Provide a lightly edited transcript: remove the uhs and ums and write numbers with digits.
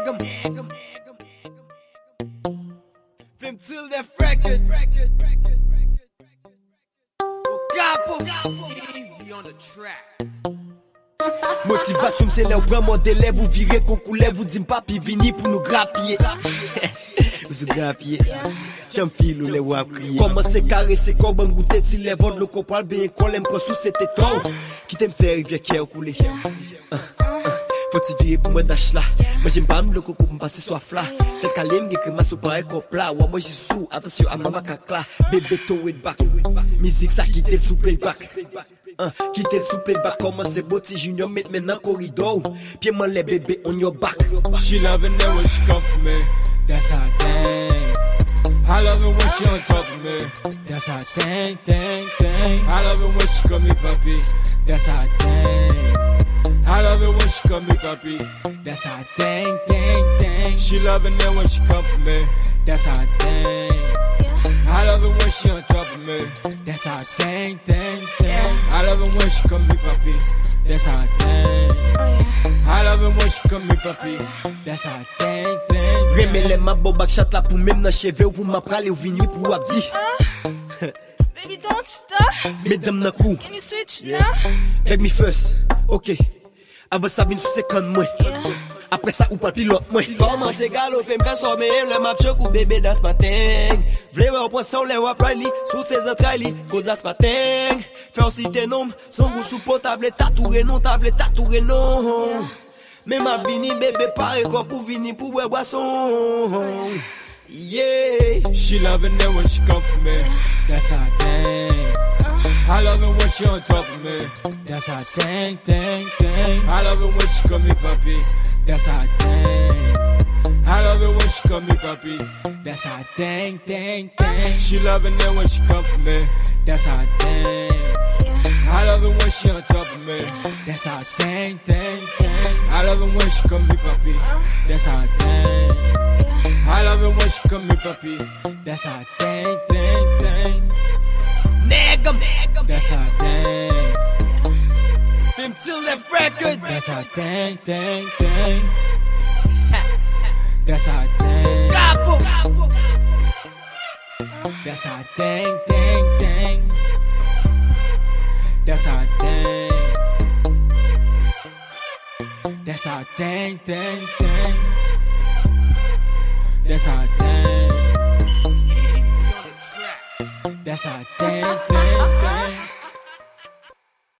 Negam. Film till the records. Capo. Easy on the track. Motivation c'est là où prend mon délai. Vous virez qu'on coulait, vous dites papi vini pour nous grappiller. Vous grappiller. J'aime fil ou les wap crier. Comment c'est carré, c'est comme un goûter si les ventes le compal bien qu'on l'aime pas sous c'était trop. Qui t'aime faire rivière qui est couler. Faut-il virer pour moi d'ache là. Moi j'aime pas me le coco pour me passer soif là. Tel qu'alem que ma soupe pareil comme plat. Ou moi j'y sous, attention à maman kakla. Bébé to it back. Musique ça quitte le sous playback. Quitter le souper back, comment c'est beau, ti junior, met maintenant corridor. Pied moi les bébés on your back. She loving it when she come for me, that's her thing. I love it when she on top of me, that's her thing. I love it when she call me papi, that's her thing. I love it when she call me papi, that's her thing. She loving it when she come for me, that's her thing. I love it when she on top of me, that's her thing. I love it when she call me papi, that's her thing. I love it when she call me papi, that's her thing. Remele ma bobak chat la pou même nan cheve ou pou ma prale ou vini pou abdi. Baby, don't stop. Mesdames nan kou. Can you switch Yeah. now? Beg me first, ok. Avant ça vin sous 50 mois. Après ça ou pas pilote moi. Comment c'est galoper m'fait sommer le map choc ou bébé dans ce matin. Vle ouais au point ça le wap li sous ses entrailles li cause à ce matin. Faire aussi tes noms, son goût sous potable tatoué non table tatoué non. Mais ma vini bébé pare quoi pour vini pour boire boisson. Yeah. She loving it when she come for me, that's her thing. I love it when she on top of me, that's her thing. I love it when she call me papi, that's her thing. I love it when she call me papi, that's her thing. She loving it when she come for me, that's her thing. I love it when she on top of me, that's her thing. I love it when she call me papi, that's her thing. I love it when she call me papi, that's her thing. Negam. That's her thing. Film till the records. That's her thing. That's her thing. Capo. That's her thing. That's her thing. That's her thing. That's her thing. That's her thing.